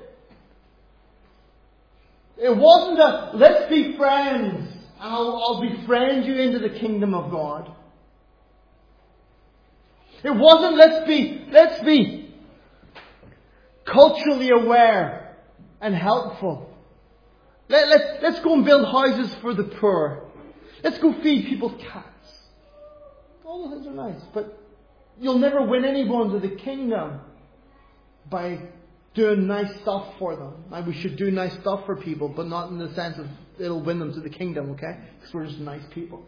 It wasn't a, let's be friends. I'll, I'll befriend you into the kingdom of God. It wasn't let's be, let's be culturally aware and helpful. Let, let's, let's go and build houses for the poor. Let's go feed people's cats. All those things are nice, but you'll never win anyone to the kingdom by doing nice stuff for them. And we should do nice stuff for people, but not in the sense of it'll win them to the kingdom, okay? Because we're just nice people.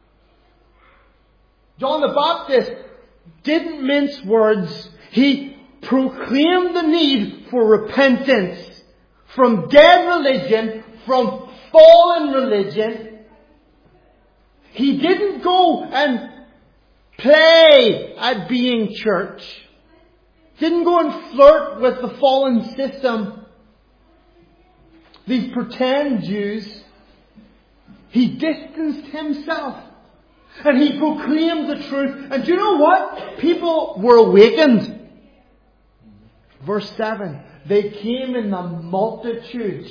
John the Baptist didn't mince words. He proclaimed the need for repentance from dead religion, from fallen religion. He didn't go and play at being church. Didn't go and flirt with the fallen system. These pretend Jews. He distanced himself. And he proclaimed the truth. And do you know what? People were awakened. Verse seven. They came in the multitudes.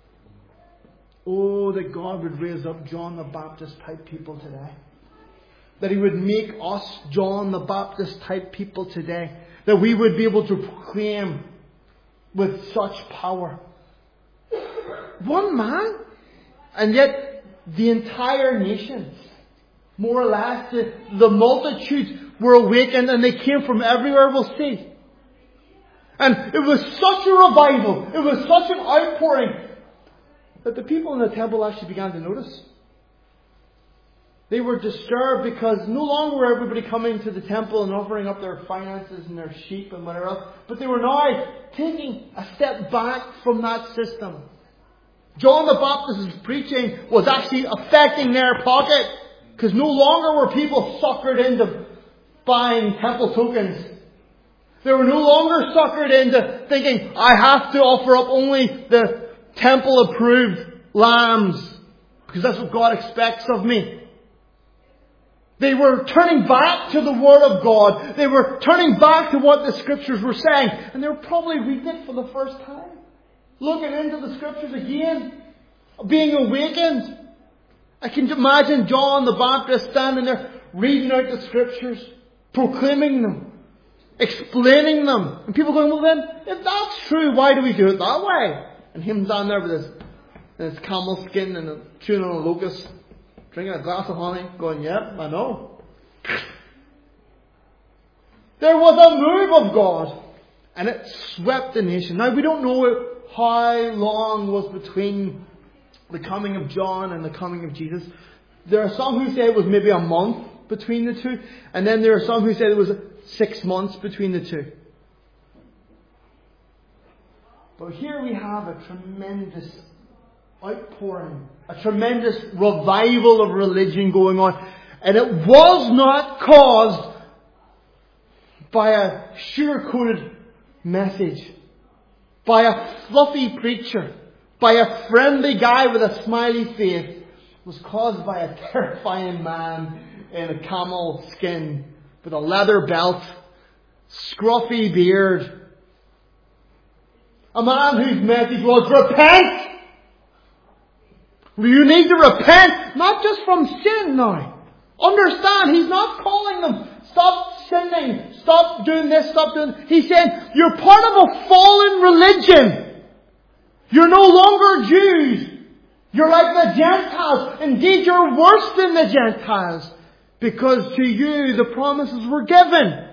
Oh, that God would raise up John the Baptist type people today. That He would make us John the Baptist type people today. That we would be able to proclaim with such power. One man. And yet the entire nations, more or less, the, the multitudes were awakened and they came from everywhere we'll see. And it was such a revival, it was such an outpouring, that the people in the temple actually began to notice. They were disturbed because no longer were everybody coming to the temple and offering up their finances and their sheep and whatever else, but they were now taking a step back from that system. John the Baptist's preaching was actually affecting their pocket, because no longer were people suckered into buying temple tokens. They were no longer suckered into thinking, I have to offer up only the temple-approved lambs, because that's what God expects of me. They were turning back to the Word of God. They were turning back to what the Scriptures were saying. And they were probably reading it for the first time. Looking into the Scriptures again. Being awakened. I can imagine John the Baptist standing there reading out the Scriptures. Proclaiming them. Explaining them. And people going, well then, if that's true, why do we do it that way? And him down there with his, his camel skin and chewing on a locust. Drinking a glass of honey, going, yep, I know. There was a move of God, and it swept the nation. Now, we don't know how long was between the coming of John and the coming of Jesus. There are some who say it was maybe a month between the two, and then there are some who say it was six months between the two. But here we have a tremendous outpouring, a tremendous revival of religion going on. And it was not caused by a sugar-coated message, by a fluffy preacher, by a friendly guy with a smiley face. It was caused by a terrifying man in a camel skin with a leather belt, scruffy beard. A man whose message was, repent! You need to repent, not just from sin now. Understand, He's not calling them, stop sinning, stop doing this, stop doing... He's saying, you're part of a fallen religion. You're no longer Jews. You're like the Gentiles. Indeed, you're worse than the Gentiles. Because to you, the promises were given.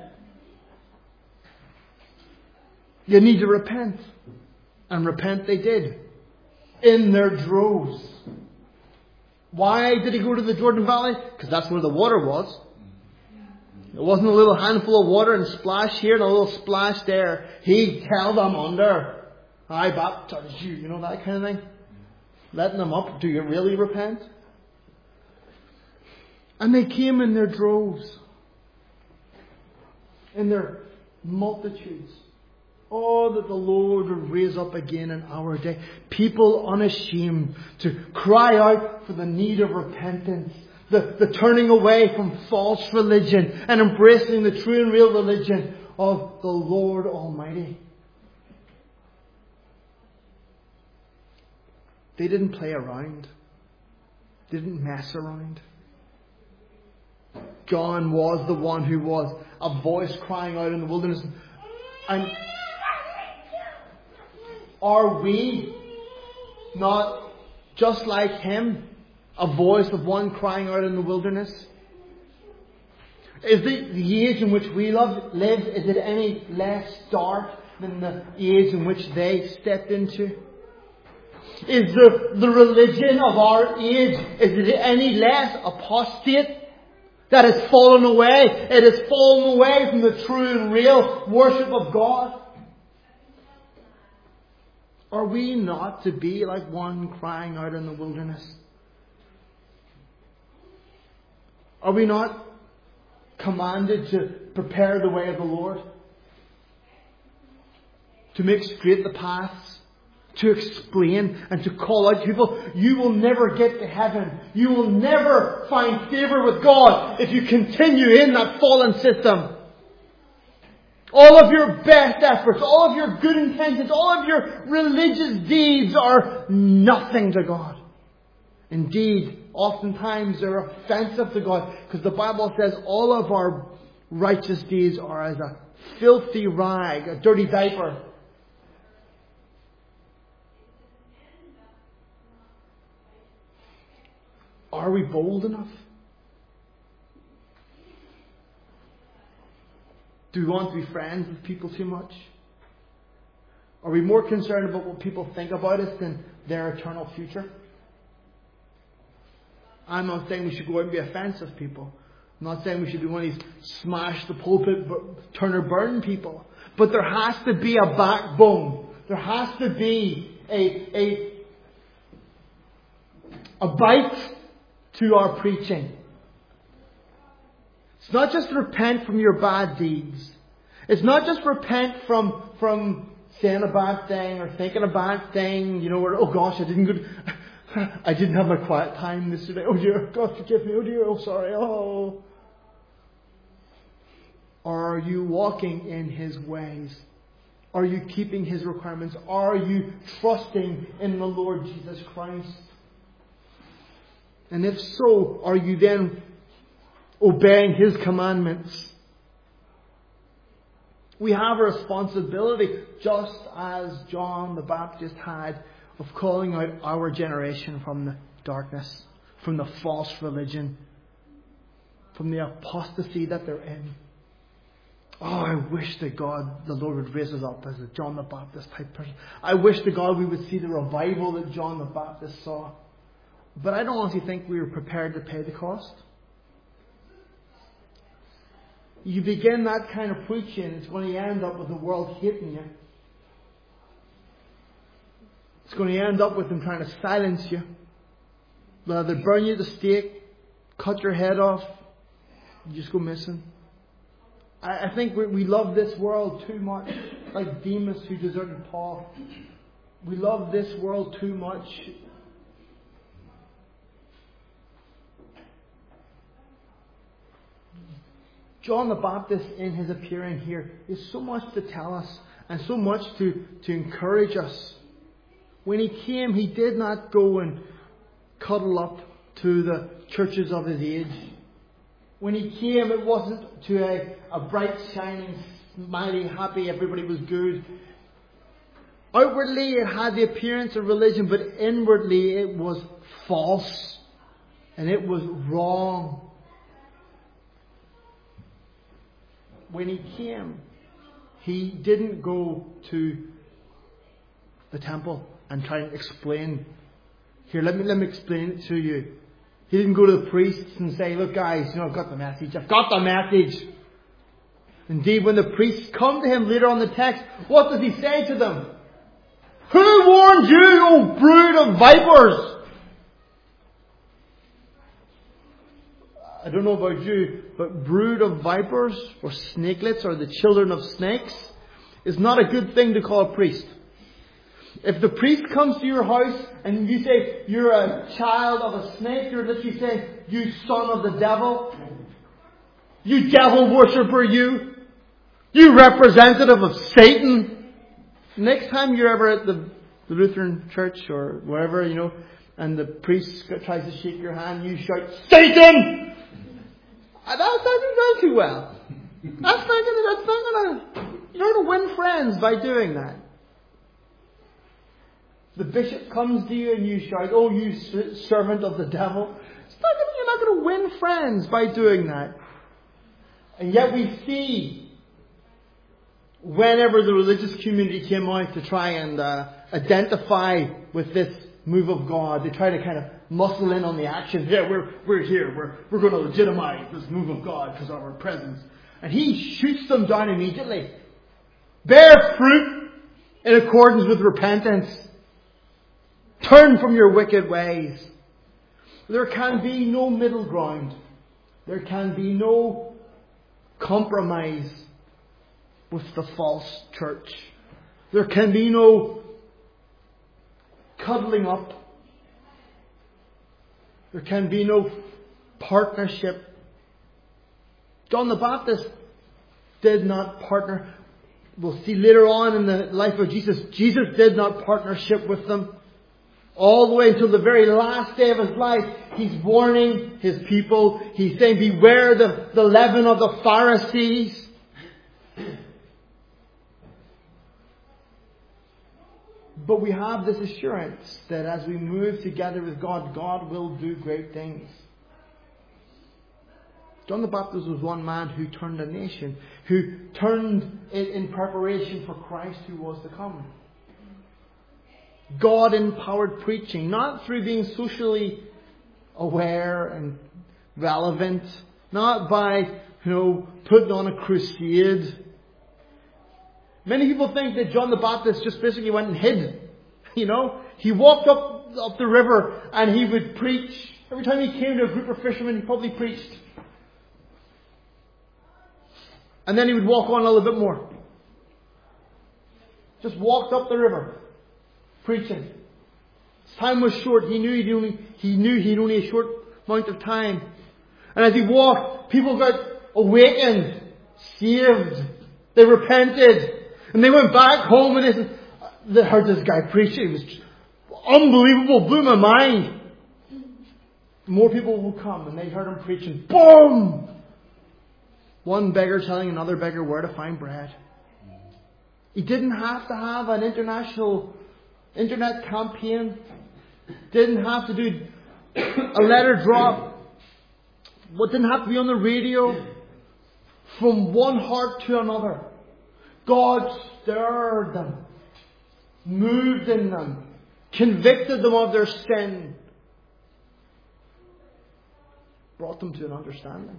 You need to repent. And repent they did. In their droves. Why did He go to the Jordan Valley? Because that's where the water was. It wasn't a little handful of water and splash here and a little splash there. He held them under. I baptize you. You know, that kind of thing. Letting them up. Do you really repent? And they came in their droves. in their multitudes. Oh, that the Lord would raise up again in our day people unashamed to cry out for the need of repentance, the, the turning away from false religion and embracing the true and real religion of the Lord Almighty. They didn't play around. They didn't mess around. John was the one who was a voice crying out in the wilderness. And are we not just like him, a voice of one crying out in the wilderness? Is the, the age in which we love, live, is it any less dark than the age in which they stepped into? Is the, the religion of our age, is it any less apostate? That has fallen away. It has fallen away from the true and real worship of God. Are we not to be like one crying out in the wilderness? Are we not commanded to prepare the way of the Lord? To make straight the paths? To explain and to call out to people, you will never get to heaven. You will never find favour with God if you continue in that fallen system. All of your best efforts, all of your good intentions, all of your religious deeds are nothing to God. Indeed, oftentimes they're offensive to God, because the Bible says all of our righteous deeds are as a filthy rag, a dirty diaper. Are we bold enough? Do we want to be friends with people too much? Are we more concerned about what people think about us than their eternal future? I'm not saying we should go out and be offensive people. I'm not saying we should be one of these smash the pulpit, turn or burn people. But there has to be a backbone. There has to be a, a, a bite to our preaching. It's not just repent from your bad deeds. It's not just repent from from saying a bad thing or thinking a bad thing. You know, or oh gosh, I didn't go. I didn't have my quiet time yesterday. Oh dear, God forgive me. Oh dear, oh sorry. Oh. Are you walking in His ways? Are you keeping His requirements? Are you trusting in the Lord Jesus Christ? And if so, are you then obeying His commandments? We have a responsibility, just as John the Baptist had, of calling out our generation from the darkness, from the false religion, from the apostasy that they're in. Oh, I wish that God, the Lord, would raise us up as a John the Baptist type person. I wish to God we would see the revival that John the Baptist saw. But I don't honestly think we were prepared to pay the cost. You begin that kind of preaching, it's going to end up with the world hating you. It's going to end up with them trying to silence you. They'll either burn you at the stake, cut your head off, you just go missing. I, I think we, we love this world too much, like Demas who deserted Paul. We love this world too much. John the Baptist, in his appearing here, is so much to tell us and so much to, to encourage us. When he came, he did not go and cuddle up to the churches of his age. When he came, it wasn't to a, a bright, shining, smiling, happy, everybody was good. Outwardly, it had the appearance of religion, but inwardly, it was false and it was wrong. When he came, he didn't go to the temple and try and explain. Here, let me let me explain it to you. He didn't go to the priests and say, look guys, you know, I've got the message. I've got the message. Indeed, when the priests come to him later on the text, what does he say to them? Who warned you, O brood of vipers? I don't know about you, but brood of vipers or snakelets or the children of snakes is not a good thing to call a priest. If the priest comes to your house and you say you're a child of a snake, you're literally saying, you son of the devil, you devil worshipper, you, you representative of Satan. Next time you're ever at the, the Lutheran church or wherever, you know, and the priest tries to shake your hand, you shout, Satan! That's not going to go too well. That's not going to, that's not going to, you're not going to win friends by doing that. The bishop comes to you and you shout, oh, you servant of the devil. It's not gonna, you're not going to win friends by doing that. And yet we see, whenever the religious community came out to try and uh, identify with this move of God, they try to kind of muscle in on the action. Yeah, we're we're here. We're we're going to legitimize this move of God because of our presence. And he shoots them down immediately. Bear fruit in accordance with repentance. Turn from your wicked ways. There can be no middle ground. There can be no compromise with the false church. There can be no cuddling up. There can be no partnership. John the Baptist did not partner. We'll see later on in the life of Jesus, Jesus did not partnership with them. All the way until the very last day of his life, he's warning his people. He's saying, beware the, the leaven of the Pharisees. But we have this assurance that as we move together with God, God will do great things. John the Baptist was one man who turned a nation, who turned it in preparation for Christ who was to come. God-empowered preaching, not through being socially aware and relevant, not by, you know, putting on a crusade. Many people think that John the Baptist just basically went and hid. You know, he walked up up the river and he would preach. Every time he came to a group of fishermen, he probably preached. And then he would walk on a little bit more. Just walked up the river, preaching. His time was short. He knew he'd only he knew he'd only a short amount of time. And as he walked, people got awakened, saved. They repented. And they went back home and they, said, they heard this guy preaching. It was unbelievable. Blew my mind. More people will come and they heard him preaching. Boom! One beggar telling another beggar where to find bread. He didn't have to have an international internet campaign. Didn't have to do a letter drop. What didn't have to be on the radio. From one heart to another. God stirred them, moved in them, convicted them of their sin, brought them to an understanding.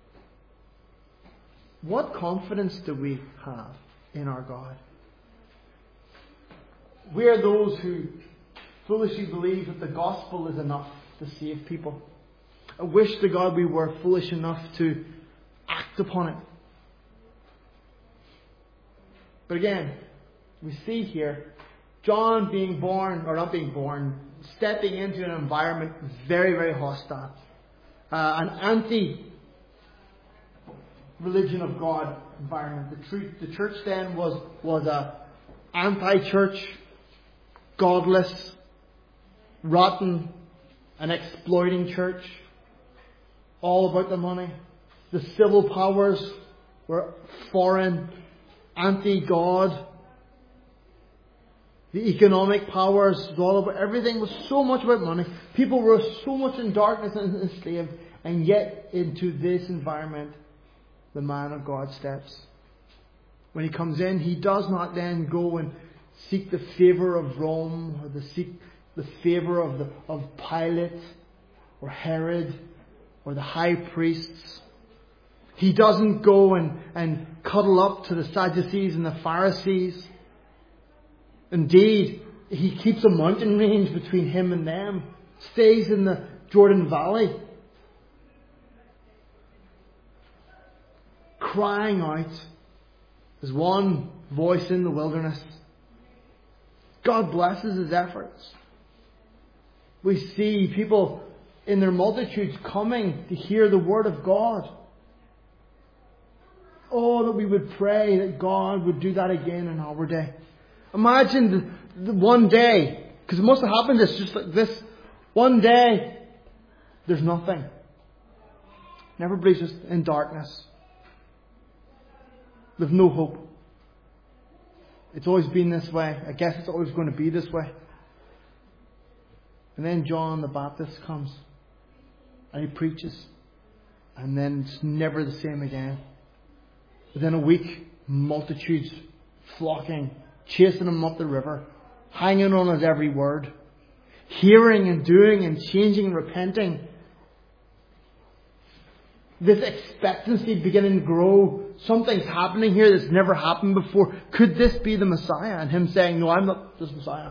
What confidence do we have in our God? We are those who foolishly believe that the gospel is enough to save people. I wish to God we were foolish enough to act upon it. But again, we see here John being born, or not being born, stepping into an environment very, very hostile. Uh, an anti-religion of God environment. The, truth, the church then was, was a anti-church, godless, rotten, and exploiting church. All about the money. The civil powers were foreign, anti-God. The economic powers was all about, everything was so much about money. People were so much in darkness and enslaved, and yet into this environment, the man of God steps. When he comes in, he does not then go and seek the favour of Rome, or the seek the favour of the of Pilate, or Herod, or the high priests. He doesn't go and, and cuddle up to the Sadducees and the Pharisees. Indeed, he keeps a mountain range between him and them. Stays in the Jordan Valley. crying out as one voice in the wilderness. God blesses his efforts. We see people in their multitudes coming to hear the word of God. Oh, that we would pray that God would do that again in our day. Imagine the, the one day, because it must have happened this just like this. One day, there's nothing. And everybody's just in darkness. With no hope. It's always been this way. I guess it's always going to be this way. And then John the Baptist comes. And he preaches. And then it's never the same again. Within a week, multitudes flocking, chasing him up the river, hanging on his every word, hearing and doing and changing and repenting. This expectancy beginning to grow. Something's happening here that's never happened before. Could this be the Messiah? And him saying, no, I'm not this Messiah.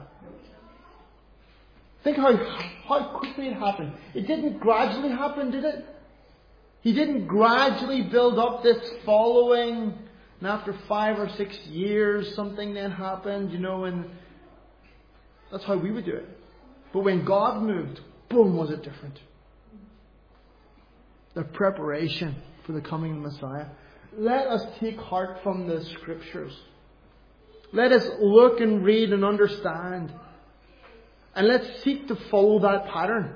Think how, how quickly it happened. It didn't gradually happen, did it? He didn't gradually build up this following. And after five or six years, something then happened, you know, and that's how we would do it. But when God moved, boom, was it different. The preparation for the coming of the Messiah. Let us take heart from the Scriptures. Let us look and read and understand. And let's seek to follow that pattern.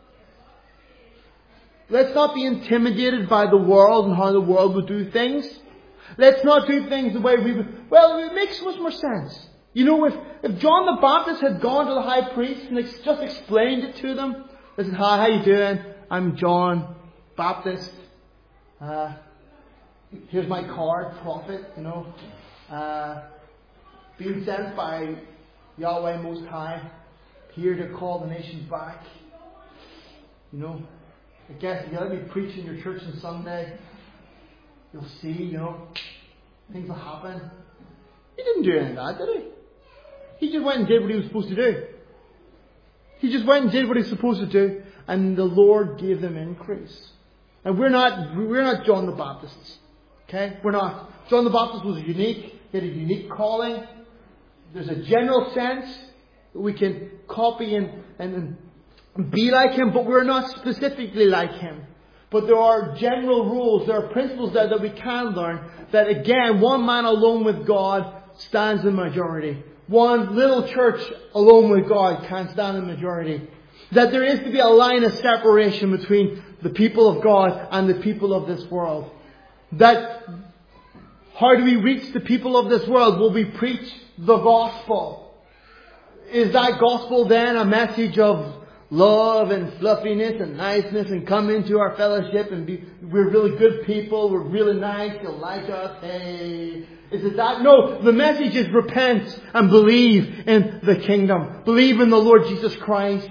Let's not be intimidated by the world and how the world would do things. Let's not do things the way we would. Well, it makes so much more sense. You know, if, if John the Baptist had gone to the high priest and ex- just explained it to them. Listen, hi, how you doing? I'm John Baptist. Uh, here's my card, prophet, you know. Uh, being sent by Yahweh Most High. Here to call the nations back. You know. I guess if you let me preach in your church on Sunday, you'll see, you know, things will happen. He didn't do any of that, did he? He just went and did what he was supposed to do. He just went and did what he was supposed to do, and the Lord gave them increase. And we're not, we're not John the Baptists. Okay? We're not. John the Baptist was unique. He had a unique calling. There's a general sense that we can copy and, and, and be like him, but we're not specifically like him. But there are general rules, there are principles there that we can learn. That again, one man alone with God stands in majority. One little church alone with God can't stand in majority. That there is to be a line of separation between the people of God and the people of this world. That how do we reach the people of this world? Will we preach the gospel? Is that gospel then a message of love and fluffiness and niceness and come into our fellowship and be, we're really good people, we're really nice, you'll like us, hey. Is it that? No, the message is repent and believe in the kingdom. Believe in the Lord Jesus Christ.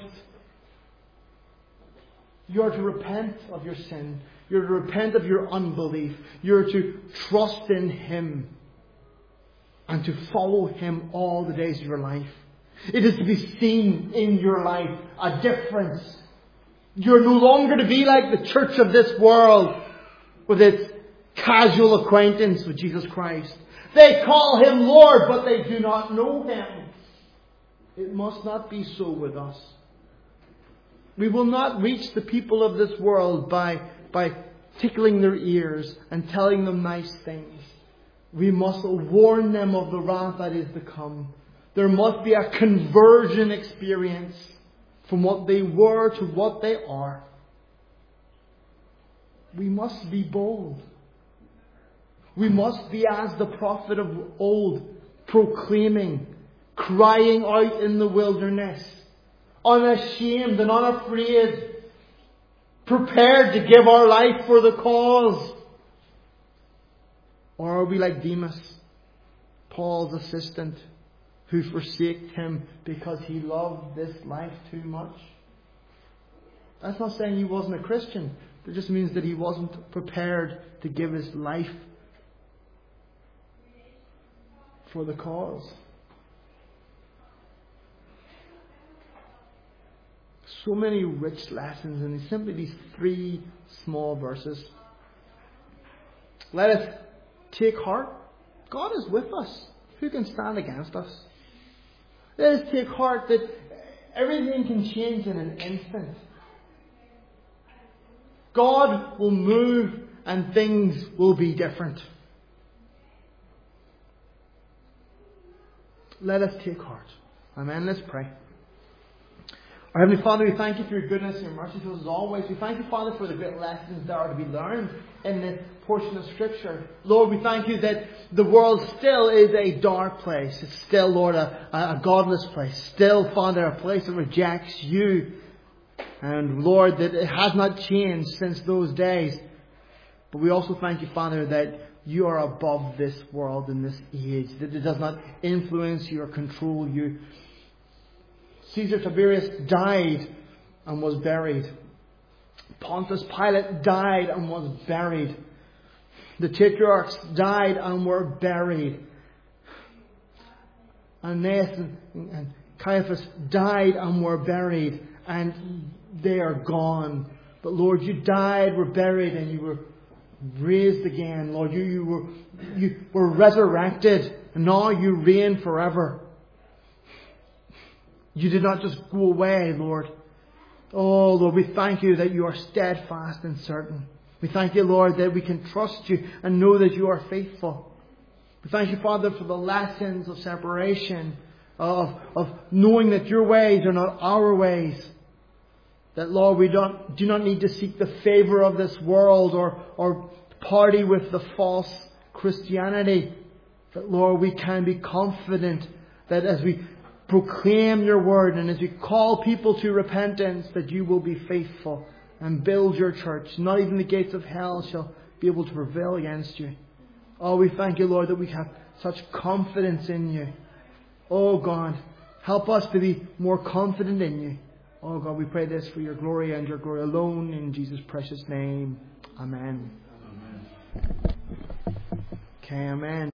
You are to repent of your sin. You're to repent of your unbelief. You're to trust in Him and to follow Him all the days of your life. It is to be seen in your life a difference. You're no longer to be like the church of this world with its casual acquaintance with Jesus Christ. They call Him Lord, but they do not know Him. It must not be so with us. We will not reach the people of this world by, by tickling their ears and telling them nice things. We must warn them of the wrath that is to come. There must be a conversion experience from what they were to what they are. We must be bold. We must be as the prophet of old, proclaiming, crying out in the wilderness, unashamed and unafraid, prepared to give our life for the cause. Or are we like Demas, Paul's assistant, who forsaked him because he loved this life too much? That's not saying he wasn't a Christian. It just means that he wasn't prepared to give his life for the cause. So many rich lessons in simply these three small verses. Let us take heart. God is with us. Who can stand against us? Let us take heart that everything can change in an instant. God will move and things will be different. Let us take heart. Amen. Let's pray. Our Heavenly Father, we thank you for your goodness and your mercy to us as always. We thank you, Father, for the great lessons that are to be learned in this portion of Scripture. Lord, we thank you that the world still is a dark place. It's still, Lord, a, a godless place. Still, Father, a place that rejects you. And Lord, that it has not changed since those days. But we also thank you, Father, that you are above this world and this age. That it does not influence you or control you. Caesar Tiberius died and was buried. Pontius Pilate died and was buried. The tetrarchs died and were buried. Ananias and Caiaphas died and were buried. And they are gone. But Lord, you died, were buried, and you were raised again. Lord, you, you, were, you were resurrected. And now you reign forever. You did not just go away, Lord. Oh, Lord, we thank you that you are steadfast and certain. We thank you, Lord, that we can trust you and know that you are faithful. We thank you, Father, for the lessons of separation, of, of knowing that your ways are not our ways. That, Lord, we don't, do not need to seek the favour of this world or, or party with the false Christianity. That, Lord, we can be confident that as we proclaim your word and as we call people to repentance, that you will be faithful and build your church. Not even the gates of hell shall be able to prevail against you. Oh, we thank you, Lord, that we have such confidence in you. Oh, God, help us to be more confident in you. Oh, God, we pray this for your glory and your glory alone in Jesus' precious name. Amen. Amen. Okay, amen.